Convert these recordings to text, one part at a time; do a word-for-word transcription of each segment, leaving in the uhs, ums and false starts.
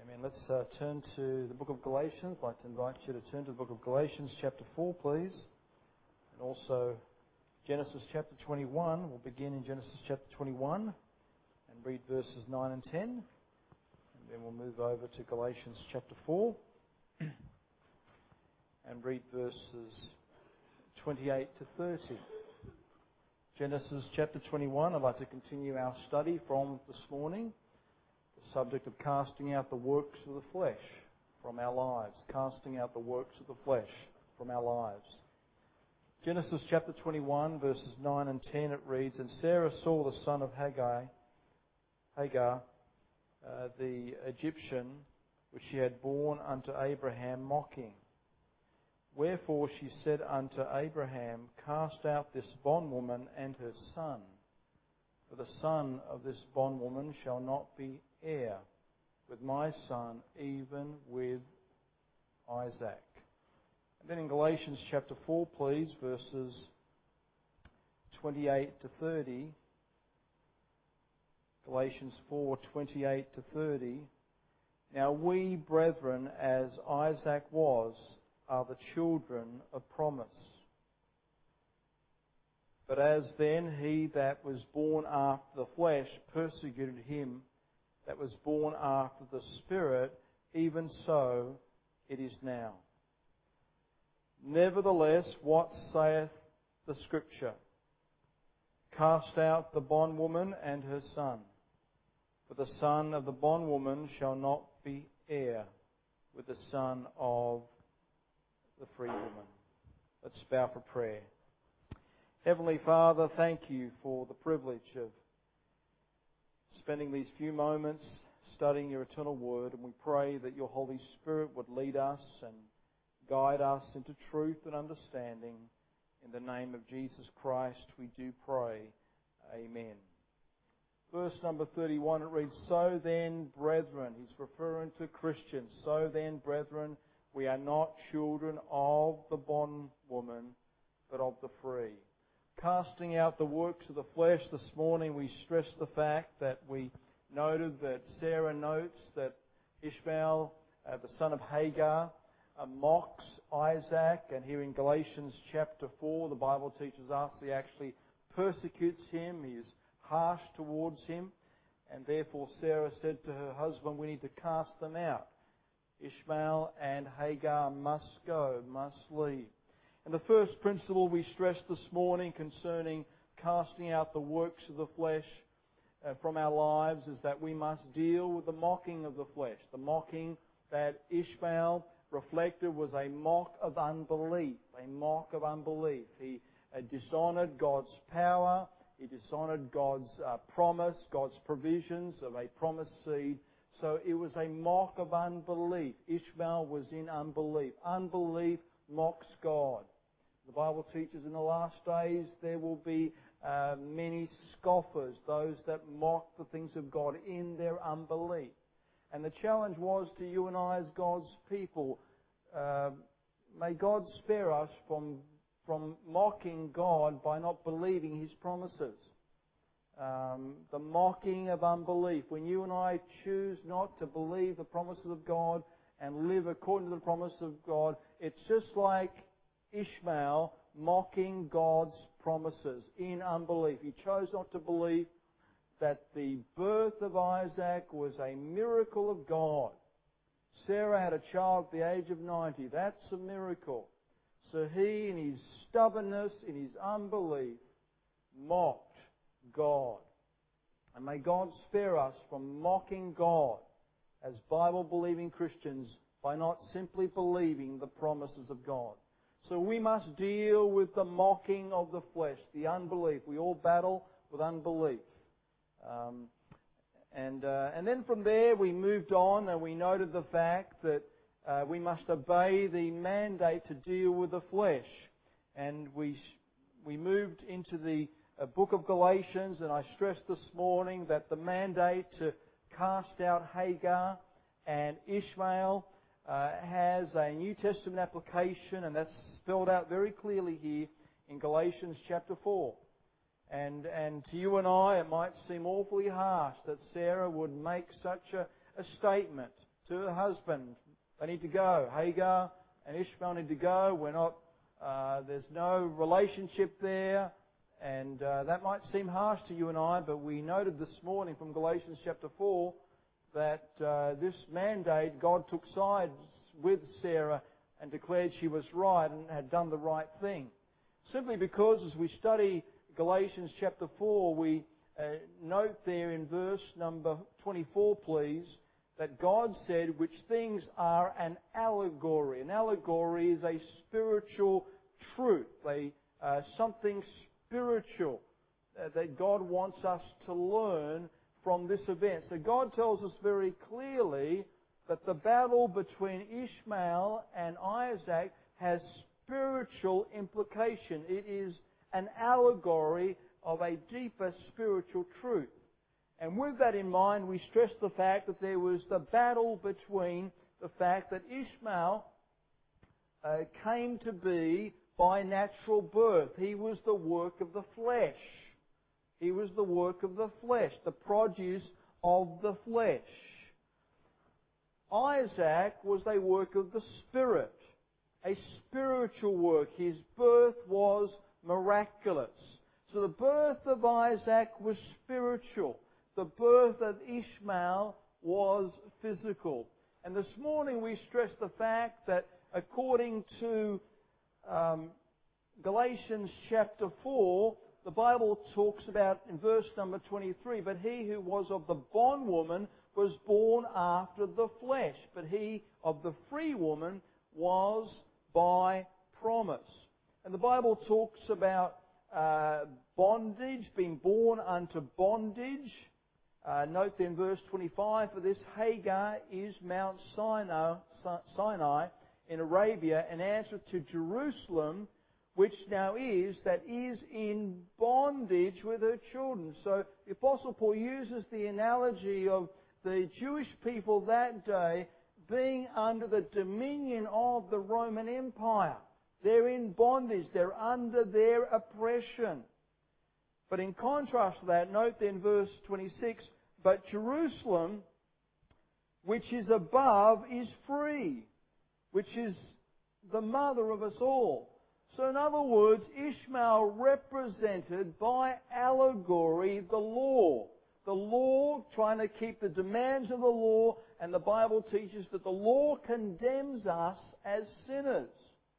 Amen. Let's uh, turn to the book of Galatians. I'd like to invite you to turn to the book of Galatians chapter four, please. And also Genesis chapter twenty-one. We'll begin in Genesis chapter twenty-one and read verses nine and ten. And then we'll move over to Galatians chapter four and read verses twenty-eight to thirty. Genesis chapter twenty-one. I'd like to continue our study from this morning. The subject of casting out the works of the flesh from our lives. Casting out the works of the flesh from our lives. Genesis chapter twenty-one, verses nine and ten, it reads, "And Sarah saw the son of Hagar, Hagar, uh, the Egyptian, which she had borne unto Abraham, mocking. Wherefore she said unto Abraham, Cast out this bondwoman and her son, for the son of this bondwoman shall not be heir with my son, even with Isaac." And then in Galatians chapter four, please, verses twenty-eight to thirty. Galatians four, twenty-eight to thirty. "Now we, brethren, as Isaac was, are the children of promise. But as then he that was born after the flesh persecuted him that was born after the Spirit, even so it is now. Nevertheless, what saith the Scripture? Cast out the bondwoman and her son, for the son of the bondwoman shall not be heir with the son of the free woman." Let's bow for prayer. Heavenly Father, thank you for the privilege of spending these few moments studying your eternal word, and we pray that your Holy Spirit would lead us and guide us into truth and understanding. In the name of Jesus Christ we do pray. Amen. Verse number thirty-one, it reads, "So then, brethren," he's referring to Christians, "So then, brethren, we are not children of the bondwoman, but of the free." Casting out the works of the flesh. This morning we stressed the fact that we noted that Sarah notes that Ishmael, uh, the son of Hagar, uh, mocks Isaac. And here in Galatians chapter four, the Bible teaches us he actually persecutes him. He is harsh towards him. And therefore Sarah said to her husband, we need to cast them out. Ishmael and Hagar must go, must leave. And the first principle we stressed this morning concerning casting out the works of the flesh uh, from our lives is that we must deal with the mocking of the flesh. The mocking that Ishmael reflected was a mock of unbelief, a mock of unbelief. He uh, dishonoured God's power, he dishonoured God's uh, promise, God's provisions of a promised seed. So it was a mock of unbelief. Ishmael was in unbelief. Unbelief mocks God. The Bible teaches in the last days there will be uh, many scoffers, those that mock the things of God in their unbelief. And the challenge was to you and I as God's people, uh, may God spare us from, from mocking God by not believing His promises. Um, the mocking of unbelief. When you and I choose not to believe the promises of God and live according to the promise of God, it's just like Ishmael mocking God's promises in unbelief. He chose not to believe that the birth of Isaac was a miracle of God. Sarah had a child at the age of ninety. That's a miracle. So he, in his stubbornness, in his unbelief, mocked God. And may God spare us from mocking God as Bible-believing Christians by not simply believing the promises of God. So we must deal with the mocking of the flesh, the unbelief. We all battle with unbelief. Um, and uh, and then from there we moved on and we noted the fact that uh, we must obey the mandate to deal with the flesh. And we we moved into the uh, book of Galatians, and I stressed this morning that the mandate to cast out Hagar and Ishmael uh, has a New Testament application, and that's spelled out very clearly here in Galatians chapter four. And and to you and I, it might seem awfully harsh that Sarah would make such a, a statement to her husband. They need to go. Hagar and Ishmael need to go. We're not, uh, there's no relationship there. And uh, that might seem harsh to you and I, but we noted this morning from Galatians chapter four that uh, this mandate, God took sides with Sarah and declared she was right and had done the right thing. Simply because as we study Galatians chapter four, we uh, note there in verse number twenty-four, please, that God said, which things are an allegory. An allegory is a spiritual truth, a, uh, something spiritual uh, that God wants us to learn from this event. So God tells us very clearly that the battle between Ishmael and Isaac has spiritual implication. It is an allegory of a deeper spiritual truth. And with that in mind, we stress the fact that there was the battle between the fact that Ishmael uh, came to be by natural birth. He was the work of the flesh. He was the work of the flesh, the produce of the flesh. Isaac was a work of the Spirit, a spiritual work. His birth was miraculous. So the birth of Isaac was spiritual. The birth of Ishmael was physical. And this morning we stress the fact that according to um, Galatians chapter four, the Bible talks about in verse number twenty-three, but he who was of the bondwoman was born after the flesh, but he of the free woman was by promise. And the Bible talks about uh, bondage, being born unto bondage. Uh, note then verse twenty-five, for this Hagar is Mount Sinai, Sinai in Arabia, an answer to Jerusalem, which now is, that is in bondage with her children. So the Apostle Paul uses the analogy of the Jewish people that day being under the dominion of the Roman Empire. They're in bondage. They're under their oppression. But in contrast to that, note then verse twenty-six, but Jerusalem, which is above, is free, which is the mother of us all. So in other words, Ishmael represented by allegory the law. The law, trying to keep the demands of the law, and the Bible teaches that the law condemns us as sinners.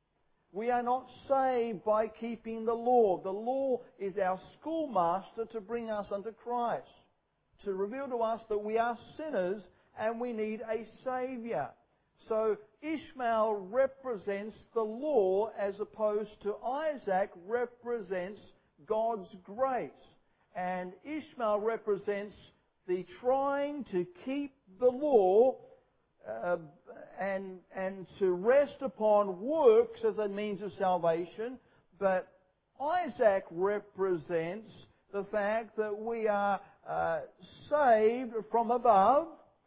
We are not saved by keeping the law. The law is our schoolmaster to bring us unto Christ, to reveal to us that we are sinners and we need a Saviour. So Ishmael represents the law as opposed to Isaac represents God's grace. And Ishmael represents the trying to keep the law uh, and, and to rest upon works as a means of salvation. But Isaac represents the fact that we are uh, saved from above.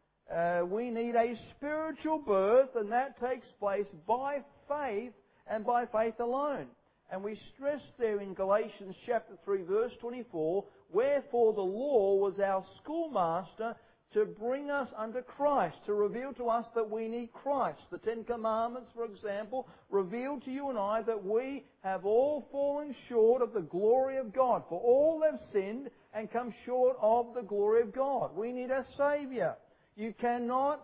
Uh, we need a spiritual birth, and that takes place by faith and by faith alone. And we stress there in Galatians chapter three, verse twenty-four, wherefore the law was our schoolmaster to bring us unto Christ, to reveal to us that we need Christ. The Ten Commandments, for example, reveal to you and I that we have all fallen short of the glory of God. For all have sinned and come short of the glory of God. We need a Saviour. You cannot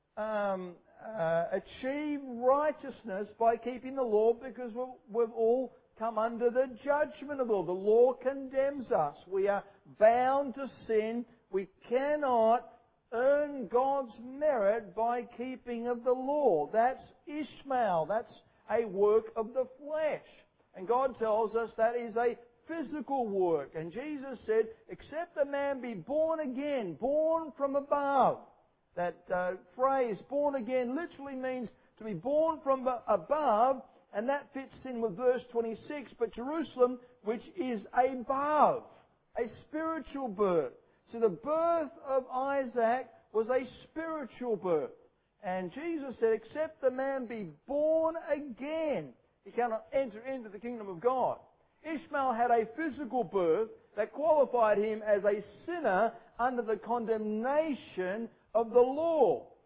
um, uh, achieve righteousness by keeping the law, because we've, we've all come under the judgment of the law. The law condemns us. We are bound to sin. We cannot earn God's merit by keeping of the law. That's Ishmael. That's a work of the flesh. And God tells us that is a physical work. And Jesus said, except a man be born again, born from above. That uh, phrase, born again, literally means to be born from above, and that fits in with verse twenty-six, but Jerusalem, which is above, a spiritual birth. So the birth of Isaac was a spiritual birth. And Jesus said, except the man be born again, he cannot enter into the kingdom of God. Ishmael had a physical birth that qualified him as a sinner under the condemnation of the law.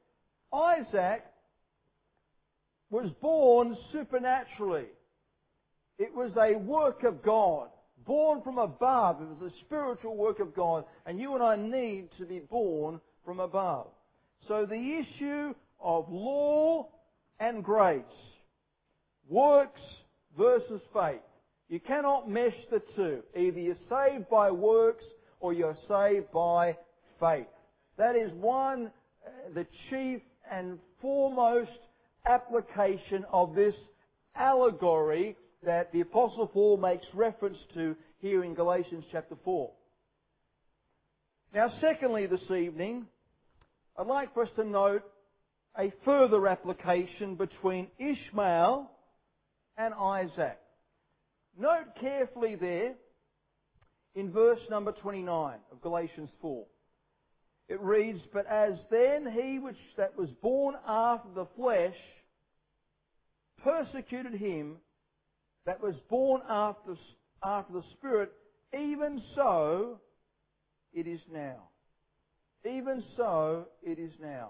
Isaac was born supernaturally. It was a work of God, born from above. It was a spiritual work of God, and you and I need to be born from above. So the issue of law and grace, works versus faith. You cannot mesh the two. Either you're saved by works or you're saved by faith. That is one, uh, the chief and foremost application of this allegory that the Apostle Paul makes reference to here in Galatians chapter four. Now, secondly, this evening, I'd like for us to note a further application between Ishmael and Isaac. Note carefully there in verse number twenty-nine of Galatians four. It reads, "But as then he which that was born after the flesh persecuted him that was born after, after the Spirit, even so it is now." Even so it is now.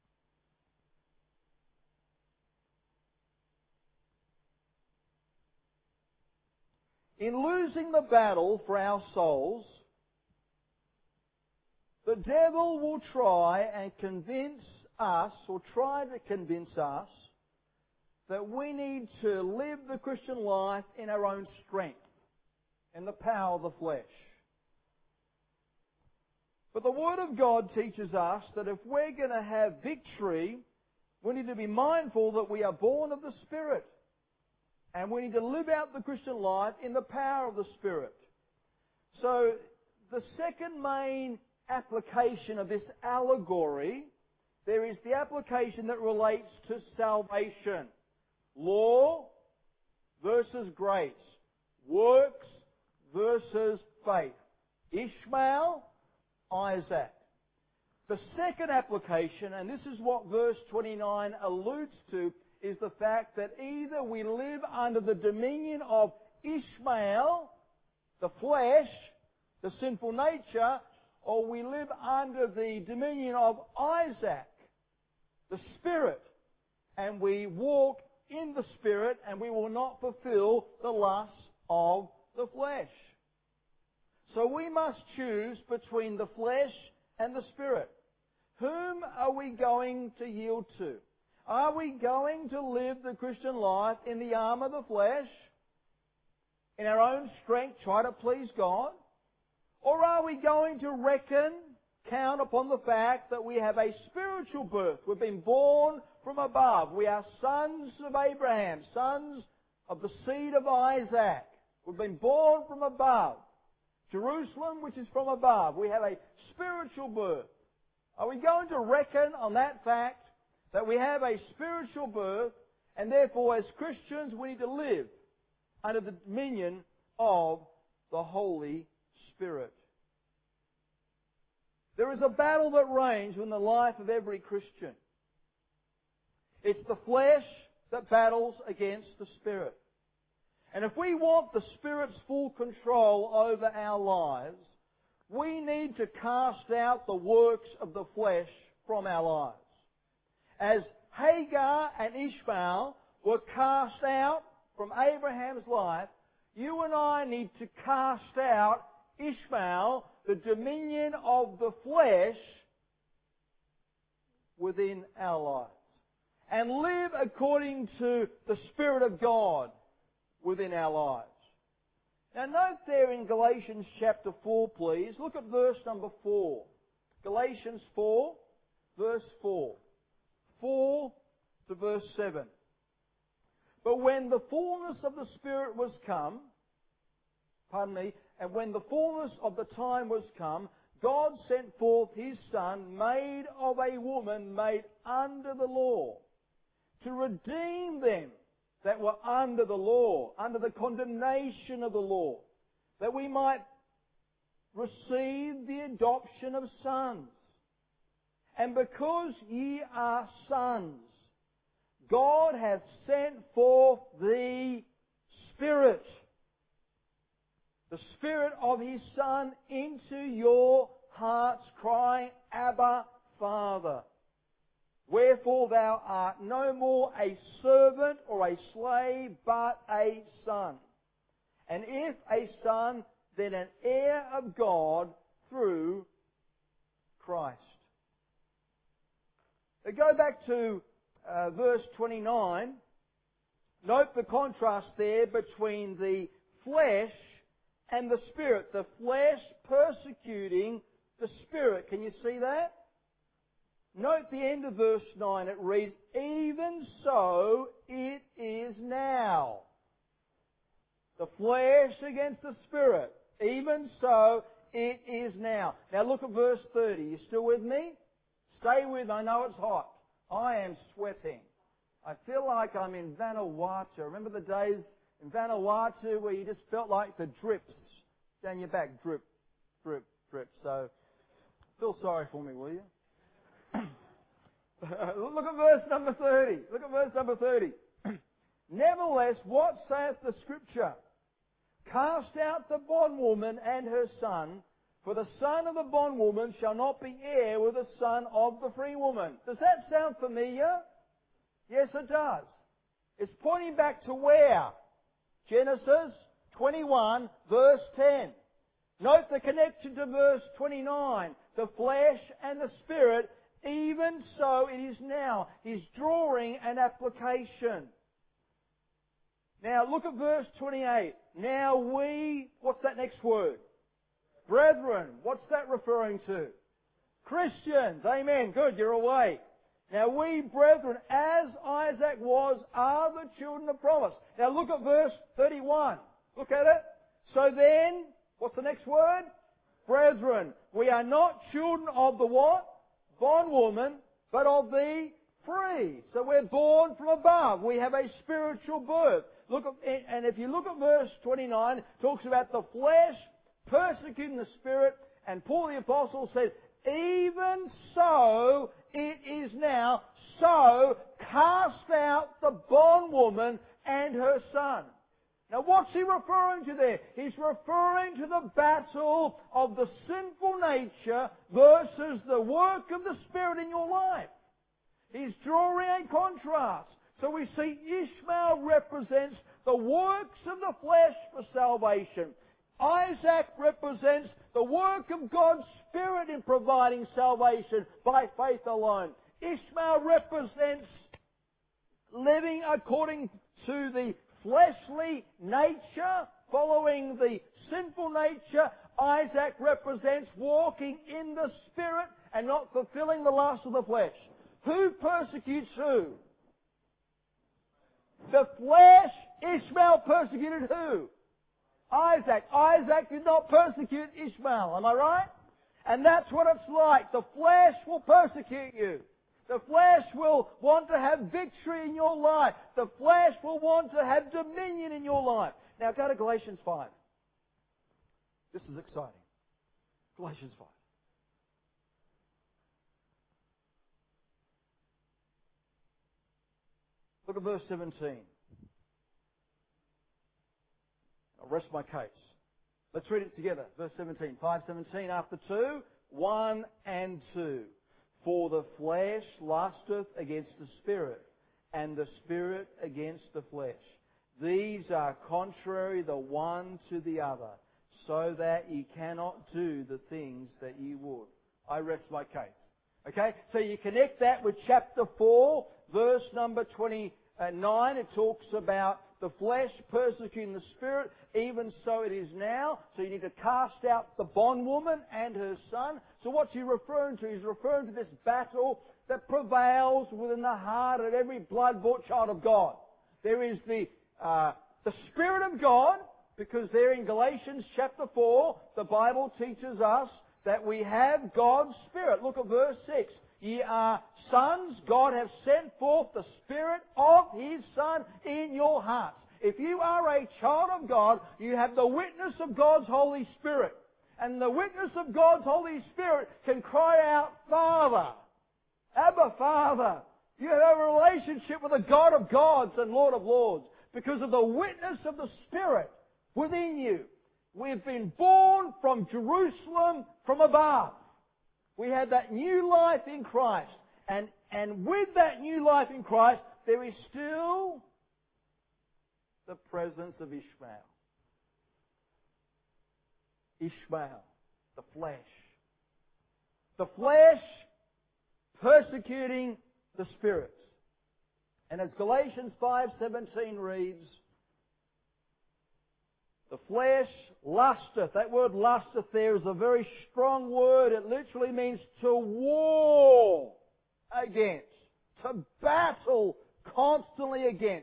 In losing the battle for our souls, the devil will try and convince us, or try to convince us, that we need to live the Christian life in our own strength and the power of the flesh. But the Word of God teaches us that if we're going to have victory, we need to be mindful that we are born of the Spirit. And we need to live out the Christian life in the power of the Spirit. So, the second main application of this allegory, there is the application that relates to salvation. Law versus grace. Works versus faith. Ishmael, Isaac. The second application, and this is what verse twenty-nine alludes to, is the fact that either we live under the dominion of Ishmael, the flesh, the sinful nature, or we live under the dominion of Isaac, the Spirit, and we walk in the Spirit, and we will not fulfill the lusts of the flesh. So we must choose between the flesh and the Spirit. Whom are we going to yield to? Are we going to live the Christian life in the arm of the flesh, in our own strength, try to please God? Or are we going to reckon, count upon the fact that we have a spiritual birth? We've been born from above. We are sons of Abraham, sons of the seed of Isaac. We've been born from above. Jerusalem, which is from above. We have a spiritual birth. Are we going to reckon on that fact that we have a spiritual birth, and therefore as Christians we need to live under the dominion of the Holy Spirit? There is a battle that rages in the life of every Christian. It's the flesh that battles against the Spirit. And if we want the Spirit's full control over our lives, we need to cast out the works of the flesh from our lives. As Hagar and Ishmael were cast out from Abraham's life, you and I need to cast out Ishmael, the dominion of the flesh, within our lives, and live according to the Spirit of God within our lives. Now note there in Galatians chapter four, please, look at verse number four. Galatians four, verse four. four to verse seven. But when the fullness of the Spirit was come, pardon me, and when the fullness of the time was come, God sent forth His Son, made of a woman, made under the law, to redeem them that were under the law, under the condemnation of the law, that we might receive the adoption of sons. And because ye are sons, God hath sent forth the Spirit, the Spirit of His Son, into your hearts, crying, Abba, Father. Wherefore thou art no more a servant or a slave, but a son. And if a son, then an heir of God through Christ. Now go back to uh, verse twenty-nine. Note the contrast there between the flesh and the Spirit. The flesh persecuting the Spirit. Can you see that? Note the end of verse nine. It reads, even so it is now. The flesh against the Spirit. Even so it is now. Now look at verse thirty. You still with me? Stay with me. I know it's hot. I am sweating. I feel like I'm in Vanuatu. Remember the days in Vanuatu where you just felt like the drips down your back? Drip, drip, drip. So feel sorry for me, will you? Look at verse number thirty. Look at verse number thirty. Nevertheless, what saith the Scripture? Cast out the bondwoman and her son, for the son of the bondwoman shall not be heir with the son of the free woman. Does that sound familiar? Yes, it does. It's pointing back to where? Genesis twenty-one, verse ten. Note the connection to verse twenty-nine. The flesh and the Spirit, even so it is now. He's drawing an application. Now look at verse twenty-eight. Now we, what's that next word? Brethren. What's that referring to? Christians. Amen. Good, you're awake. Now we, brethren, as Isaac was, are the children of promise. Now look at verse thirty-one. Look at it. So then, what's the next word? Brethren. We are not children of the what? Bondwoman, but of the free. So we're born from above. We have a spiritual birth. Look at, and if you look at verse twenty-nine, it talks about the flesh persecuting the Spirit, and Paul the Apostle said, even so it is now, so cast out the bondwoman and her son. Now what's he referring to there? He's referring to the battle of the sinful nature versus the work of the Spirit in your life. He's drawing a contrast. So we see Ishmael represents the works of the flesh for salvation. Isaac represents the work of God's Spirit in providing salvation by faith alone. Ishmael represents living according to the fleshly nature, following the sinful nature. Isaac represents walking in the Spirit and not fulfilling the lust of the flesh. Who persecutes who? The flesh. Ishmael persecuted who? Isaac. Isaac did not persecute Ishmael. Am I right? And that's what it's like. The flesh will persecute you. The flesh will want to have victory in your life. The flesh will want to have dominion in your life. Now go to Galatians five. This is exciting. Galatians five. Look at verse seventeen. I'll rest my case. Let's read it together. Verse seventeen. five seventeen after two. one and two. For the flesh lusteth against the Spirit, and the Spirit against the flesh. These are contrary the one to the other, so that ye cannot do the things that ye would. I rest my case. Okay? So you connect that with chapter four, verse number twenty-nine. It talks about the flesh persecuting the Spirit, even so it is now. So you need to cast out the bondwoman and her son. So what's he referring to? He's referring to this battle that prevails within the heart of every blood-bought child of God. There is the uh, the Spirit of God, because there in Galatians chapter four, the Bible teaches us that we have God's Spirit. Look at verse six. Ye are sons, God hath sent forth the Spirit of His Son in your hearts. If you are a child of God, you have the witness of God's Holy Spirit. And the witness of God's Holy Spirit can cry out, Father, Abba, Father. You have a relationship with the God of gods and Lord of lords because of the witness of the Spirit within you. We've been born from Jerusalem from above. We have that new life in Christ. And, and with that new life in Christ, there is still the presence of Ishmael. Ishmael, the flesh. The flesh persecuting the Spirit. And as Galatians five seventeen reads, the flesh lusteth. That word lusteth there is a very strong word. It literally means to war against, to battle constantly against,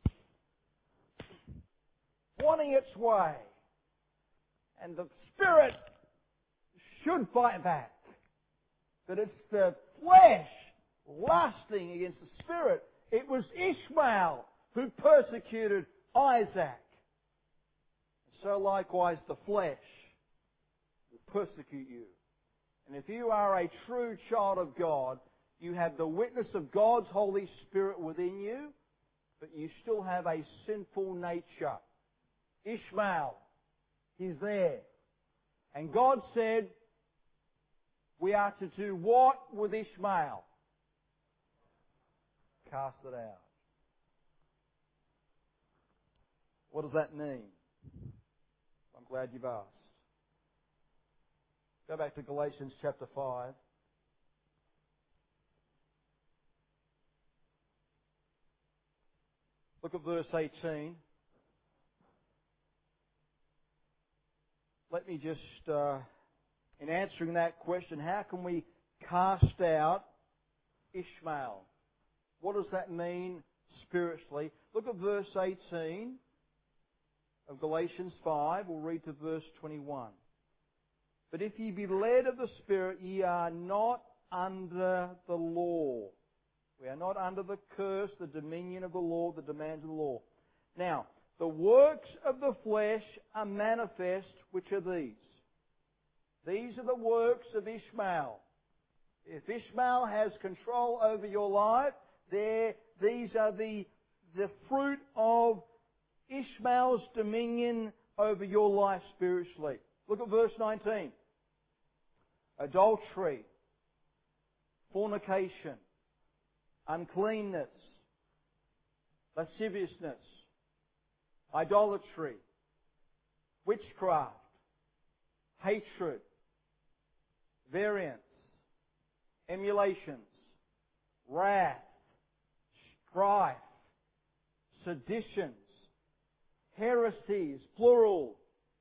wanting its way. And the Spirit should fight back. But it's the flesh lusting against the Spirit. It was Ishmael who persecuted Isaac. So likewise the flesh will persecute you. And if you are a true child of God, you have the witness of God's Holy Spirit within you, but you still have a sinful nature. Ishmael, he's there. And God said, we are to do what with Ishmael? Cast it out. What does that mean? I'm glad you've asked. Go back to Galatians chapter five. Look at verse eighteen. Let me just, uh, in answering that question, how can we cast out Ishmael? What does that mean spiritually? Look at verse eighteen of Galatians five. We'll read to verse twenty-one. But if ye be led of the Spirit, ye are not under the law. We are not under the curse, the dominion of the law, the demands of the law. Now, the works of the flesh are manifest, which are these. These are the works of Ishmael. If Ishmael has control over your life, there, these are the, the fruit of Ishmael's dominion over your life spiritually. Look at verse nineteen. Adultery, fornication, uncleanness, lasciviousness, idolatry, witchcraft, hatred, variance, emulations, wrath, strife, seditions, heresies, plural.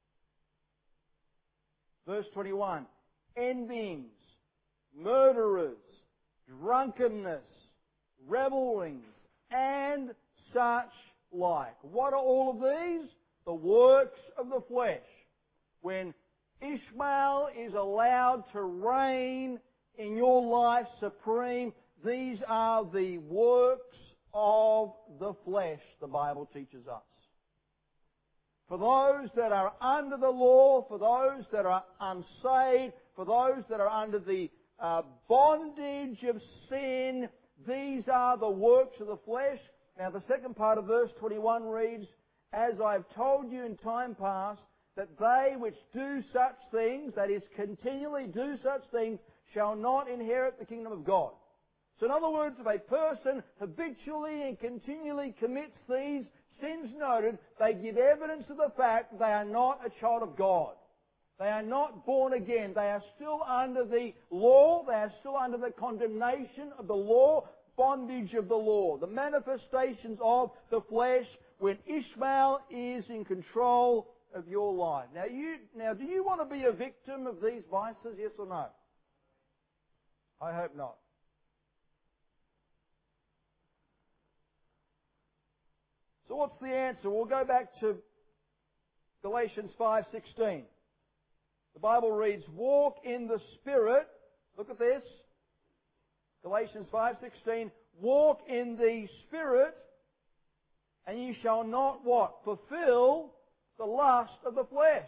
Verse twenty-one, envyings, murderers, drunkenness, revelings, and such like. What are all of these? The works of the flesh. When Ishmael is allowed to reign in your life supreme, these are the works of the flesh, the Bible teaches us. For those that are under the law, for those that are unsaved, for those that are under the uh, bondage of sin, these are the works of the flesh. Now the second part of verse twenty-one reads, as I have told you in time past, that they which do such things, that is, continually do such things, shall not inherit the kingdom of God. So in other words, if a person habitually and continually commits these sins noted, they give evidence of the fact that they are not a child of God. They are not born again. They are still under the law. They are still under the condemnation of the law, bondage of the law. The manifestations of the flesh when Ishmael is in control of your life. Now, you, now, do you want to be a victim of these vices, yes or no? I hope not. So what's the answer? We'll go back to Galatians five sixteen. The Bible reads, walk in the Spirit. Look at this. Galatians five sixteen. Walk in the Spirit, and ye shall not what? Fulfill the lust of the flesh.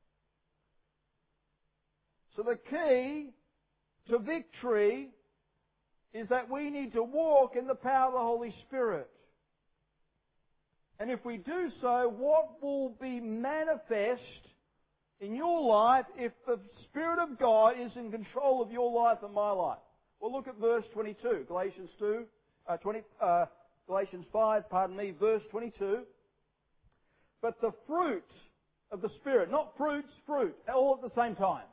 So the key to victory is that we need to walk in the power of the Holy Spirit. And if we do so, what will be manifest in your life if the Spirit of God is in control of your life and my life? Well, look at verse twenty-two, Galatians two, uh, twenty, uh, Galatians five, pardon me, verse twenty-two. But the fruit of the Spirit, not fruits, fruit, all at the same time.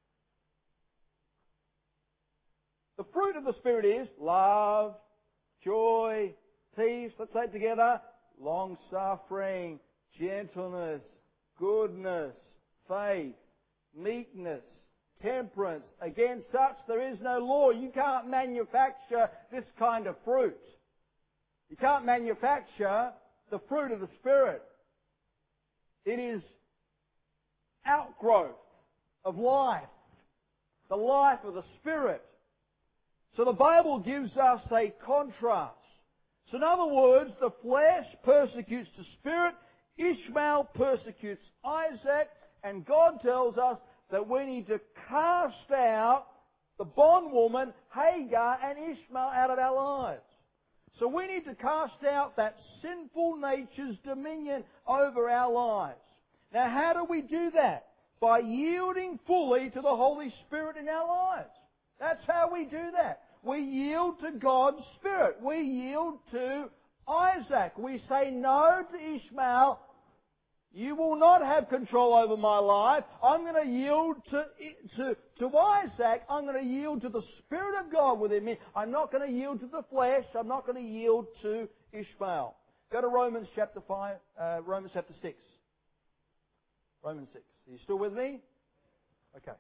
The fruit of the Spirit is love, joy, peace, let's say it together, long-suffering, gentleness, goodness, faith, meekness, temperance. Against such there is no law. You can't manufacture this kind of fruit. You can't manufacture the fruit of the Spirit. It is outgrowth of life, the life of the Spirit. So the Bible gives us a contrast. So in other words, the flesh persecutes the Spirit, Ishmael persecutes Isaac, and God tells us that we need to cast out the bondwoman, Hagar, and Ishmael out of our lives. So we need to cast out that sinful nature's dominion over our lives. Now how do we do that? By yielding fully to the Holy Spirit in our lives. That's how we do that. We yield to God's Spirit. We yield to Isaac. We say no to Ishmael. You will not have control over my life. I'm going to yield to, to, to Isaac. I'm going to yield to the Spirit of God within me. I'm not going to yield to the flesh. I'm not going to yield to Ishmael. Go to Romans chapter five, uh, Romans chapter six. Romans six. Are you still with me? Okay.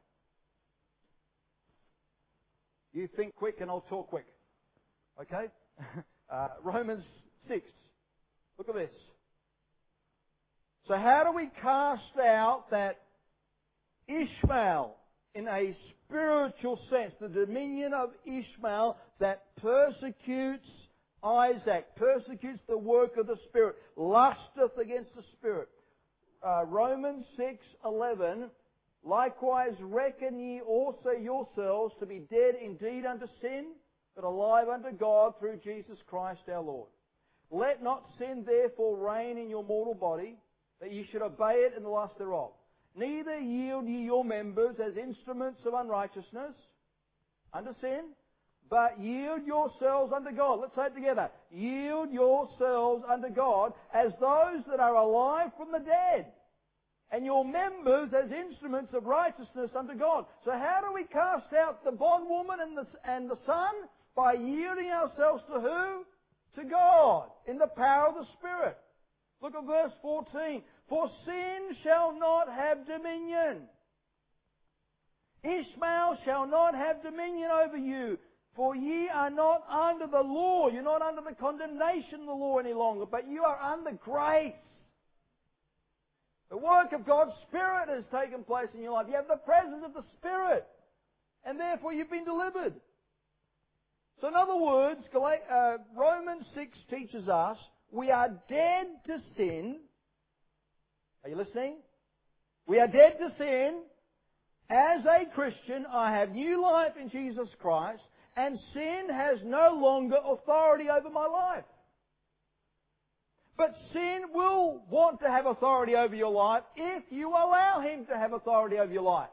You think quick and I'll talk quick. Okay? uh, Romans six. Look at this. So how do we cast out that Ishmael in a spiritual sense, the dominion of Ishmael that persecutes Isaac, persecutes the work of the Spirit, lusteth against the Spirit? Uh, Romans six eleven. Likewise reckon ye also yourselves to be dead indeed unto sin, but alive unto God through Jesus Christ our Lord. Let not sin therefore reign in your mortal body, that ye should obey it in the lust thereof. Neither yield ye your members as instruments of unrighteousness unto sin, but yield yourselves unto God. Let's say it together. Yield yourselves unto God as those that are alive from the dead, and your members as instruments of righteousness unto God. So how do we cast out the bondwoman and the, and the son? By yielding ourselves to who? To God, in the power of the Spirit. Look at verse fourteen. For sin shall not have dominion. Ishmael shall not have dominion over you. For ye are not under the law. You're not under the condemnation of the law any longer, but you are under grace. The work of God's Spirit has taken place in your life. You have the presence of the Spirit. And therefore you've been delivered. So in other words, uh, Romans six teaches us we are dead to sin. Are you listening? We are dead to sin. As a Christian, I have new life in Jesus Christ, and sin has no longer authority over my life. But sin will want to have authority over your life if you allow him to have authority over your life.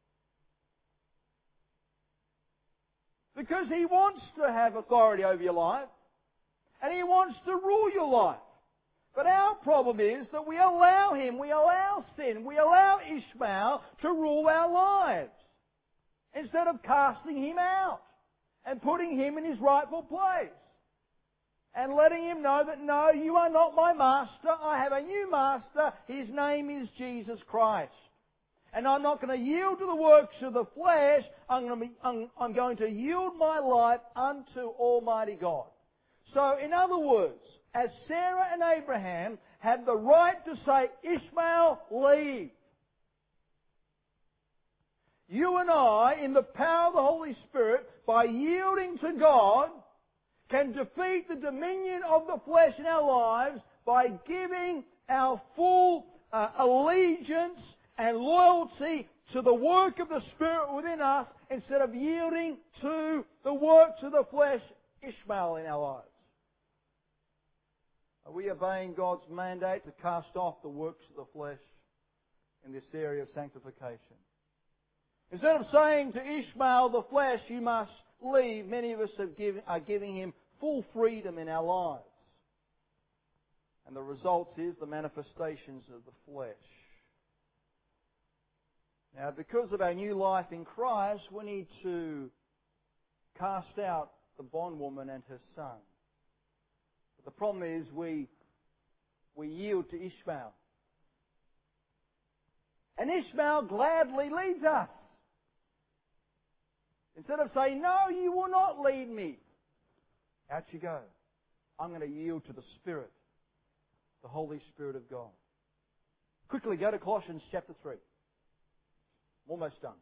Because he wants to have authority over your life, and he wants to rule your life. But our problem is that we allow him, we allow sin, we allow Ishmael to rule our lives, instead of casting him out and putting him in his rightful place. And letting him know that, no, you are not my master. I have a new master. His name is Jesus Christ. And I'm not going to yield to the works of the flesh. I'm going to, be, I'm, I'm going to yield my life unto Almighty God. So, in other words, as Sarah and Abraham had the right to say, Ishmael, leave. You and I, in the power of the Holy Spirit, by yielding to God, can defeat the dominion of the flesh in our lives by giving our full uh, allegiance and loyalty to the work of the Spirit within us instead of yielding to the works of the flesh, Ishmael, in our lives. Are we obeying God's mandate to cast off the works of the flesh in this area of sanctification? Instead of saying to Ishmael, the flesh, you must leave, many of us have given, are giving Him full freedom in our lives. And the result is the manifestations of the flesh. Now, because of our new life in Christ, we need to cast out the bondwoman and her son. But the problem is we, we yield to Ishmael. And Ishmael gladly leads us. Instead of saying, no, you will not lead me. Out you go. I'm going to yield to the Spirit, the Holy Spirit of God. Quickly go to Colossians chapter three. I'm almost done.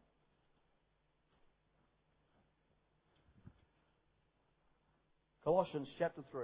Colossians chapter three.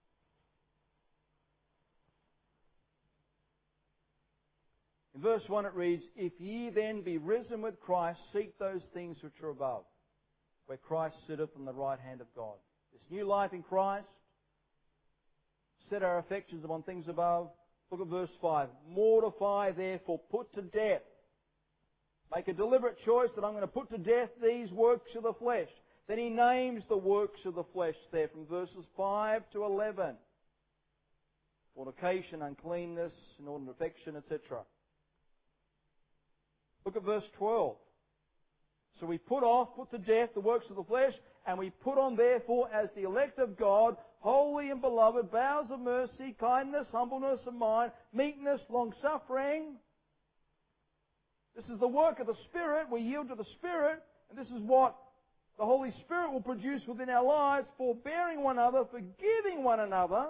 In verse one it reads, If ye then be risen with Christ, seek those things which are above, where Christ sitteth on the right hand of God. This new life in Christ, set our affections upon things above. Look at verse five. Mortify therefore, put to death. Make a deliberate choice that I'm going to put to death these works of the flesh. Then he names the works of the flesh there from verses five to eleven. Fornication, uncleanness, inordinate affection, et cetera. Look at verse twelve. So we put off, put to death the works of the flesh, and we put on therefore as the elect of God, holy and beloved, bowels of mercy, kindness, humbleness of mind, meekness, long-suffering. This is the work of the Spirit. We yield to the Spirit, and this is what the Holy Spirit will produce within our lives, forbearing one another, forgiving one another.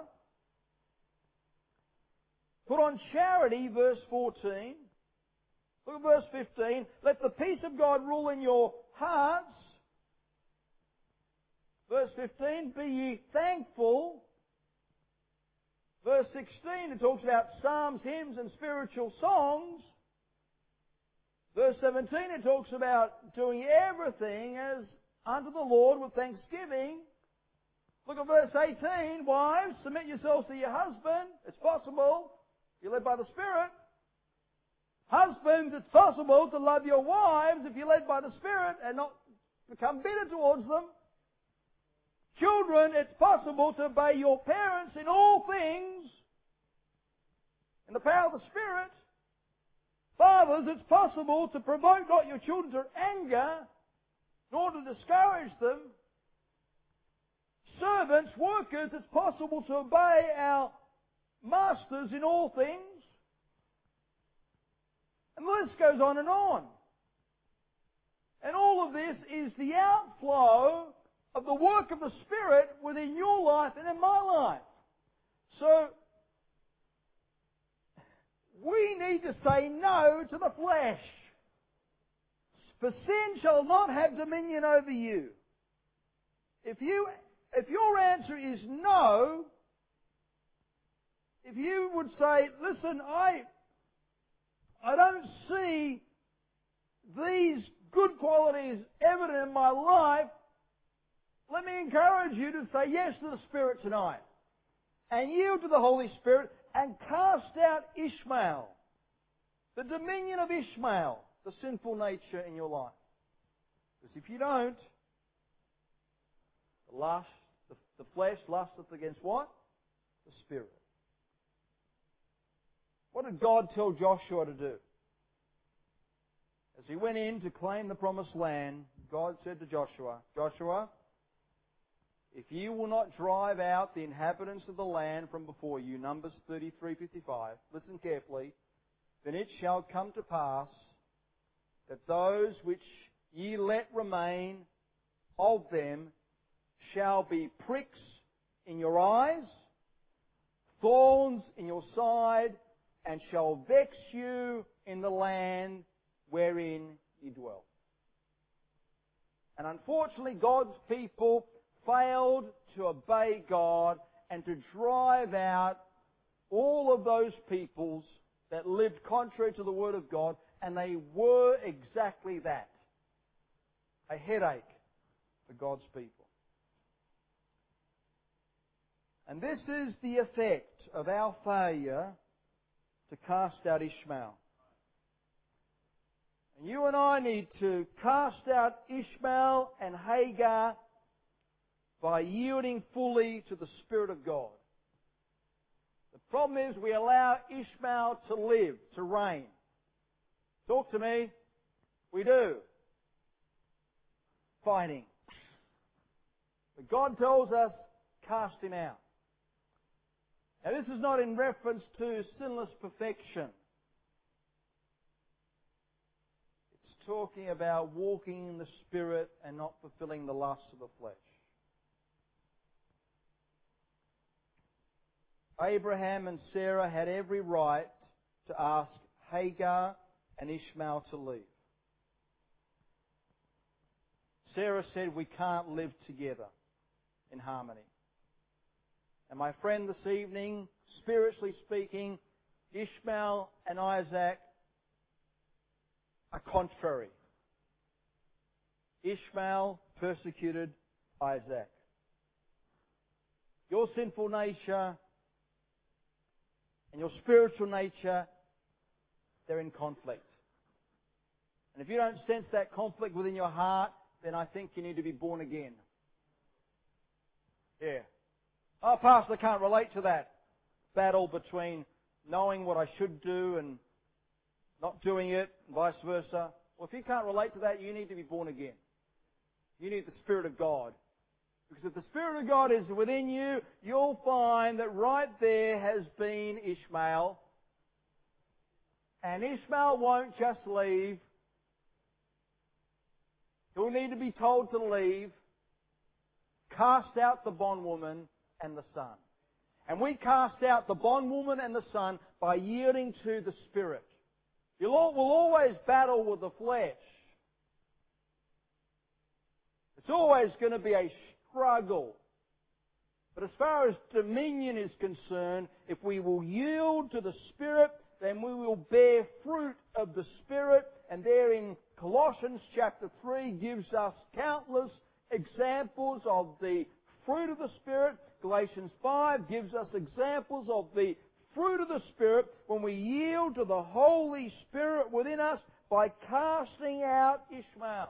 Put on charity, verse fourteen. Look at verse fifteen. Let the peace of God rule in your hearts. Verse fifteen, be ye thankful. Verse sixteen, it talks about psalms, hymns, and spiritual songs. Verse seventeen, it talks about doing everything as unto the Lord with thanksgiving. Look at verse eighteen. Wives, submit yourselves to your husband. It's possible. You're led by the Spirit. Husbands, it's possible to love your wives if you're led by the Spirit and not become bitter towards them. Children, it's possible to obey your parents in all things in the power of the Spirit. Fathers, it's possible to provoke not your children to anger, nor to discourage them. Servants, workers, it's possible to obey our masters in all things. And the list goes on and on. And all of this is the outflow of the work of the Spirit within your life and in my life. So, we need to say no to the flesh. For sin shall not have dominion over you. If you, if your answer is no, if you would say, listen, I, I don't see these good qualities evident in my life, let me encourage you to say yes to the Spirit tonight. And yield to the Holy Spirit and cast out Ishmael, the dominion of Ishmael, the sinful nature in your life. Because if you don't, the lust, the, the flesh lusteth against what? The Spirit. What did God tell Joshua to do? As he went in to claim the promised land, God said to Joshua, Joshua, if you will not drive out the inhabitants of the land from before you, Numbers thirty-three fifty-five, listen carefully, then it shall come to pass that those which ye let remain of them shall be pricks in your eyes, thorns in your side, and shall vex you in the land wherein ye dwell. And unfortunately, God's people failed to obey God and to drive out all of those peoples that lived contrary to the Word of God, and they were exactly that. A headache for God's people. And this is the effect of our failure to cast out Ishmael. And you and I need to cast out Ishmael and Hagar by yielding fully to the Spirit of God. The problem is we allow Ishmael to live, to reign. Talk to me. We do. Fighting. But God tells us, cast him out. Now this is not in reference to sinless perfection. It's talking about walking in the Spirit and not fulfilling the lusts of the flesh. Abraham and Sarah had every right to ask Hagar and Ishmael to leave. Sarah said, we can't live together in harmony. And my friend, this evening, spiritually speaking, Ishmael and Isaac are contrary. Ishmael persecuted Isaac. Your sinful nature and your spiritual nature, they're in conflict. And if you don't sense that conflict within your heart, then I think you need to be born again. Yeah. Oh, Pastor, I can't relate to that battle between knowing what I should do and not doing it, and vice versa. Well, if you can't relate to that, you need to be born again. You need the Spirit of God. Because if the Spirit of God is within you, you'll find that right there has been Ishmael. And Ishmael won't just leave. He'll need to be told to leave. Cast out the bondwoman and the son. And we cast out the bondwoman and the son by yielding to the Spirit. You'll all, will always battle with the flesh. It's always going to be a struggle. But as far as dominion is concerned, if we will yield to the Spirit, then we will bear fruit of the Spirit. And there in Colossians chapter three gives us countless examples of the fruit of the Spirit. Galatians five gives us examples of the fruit of the Spirit when we yield to the Holy Spirit within us by casting out Ishmael.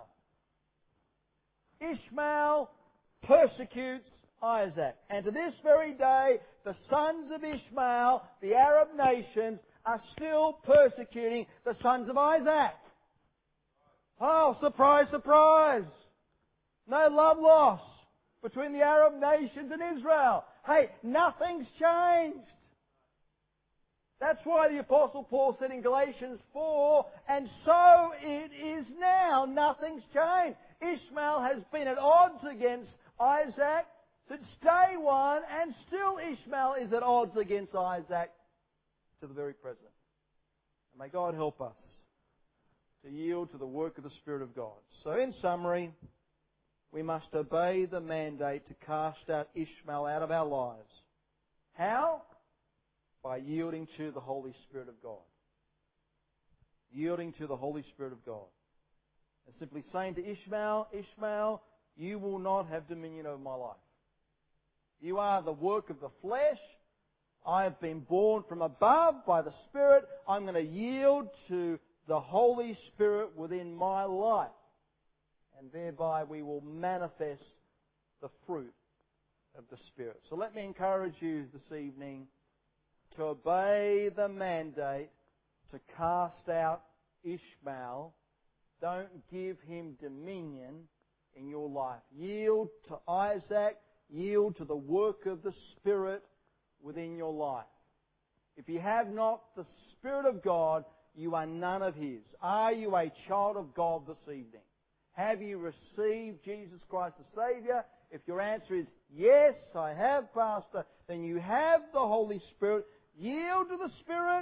Ishmael persecutes Isaac. And to this very day, the sons of Ishmael, the Arab nations, are still persecuting the sons of Isaac. Oh, surprise, surprise! No love lost between the Arab nations and Israel. Hey, nothing's changed. That's why the Apostle Paul said in Galatians four, and so it is now. Nothing's changed. Ishmael has been at odds against Isaac since day one, and still Ishmael is at odds against Isaac to the very present. And may God help us to yield to the work of the Spirit of God. So in summary, we must obey the mandate to cast out Ishmael out of our lives. How? By yielding to the Holy Spirit of God. Yielding to the Holy Spirit of God. And simply saying to Ishmael, Ishmael, you will not have dominion over my life. You are the work of the flesh. I have been born from above by the Spirit. I'm going to yield to the Holy Spirit within my life. And thereby we will manifest the fruit of the Spirit. So let me encourage you this evening to obey the mandate to cast out Ishmael. Don't give him dominion in your life. Yield to Isaac. Yield to the work of the Spirit within your life. If you have not the Spirit of God, you are none of His. Are you a child of God this evening? Have you received Jesus Christ the Saviour? If your answer is yes, I have, Pastor, then you have the Holy Spirit. Yield to the Spirit,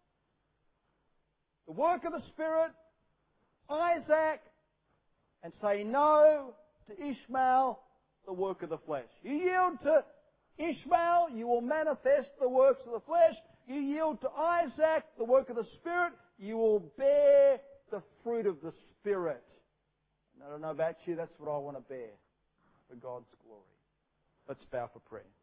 the work of the Spirit, Isaac, and say no to Ishmael, the work of the flesh. You yield to Ishmael, you will manifest the works of the flesh. You yield to Isaac, the work of the Spirit, you will bear the fruit of the Spirit. And I don't know about you, that's what I want to bear for God's glory. Let's bow for prayer.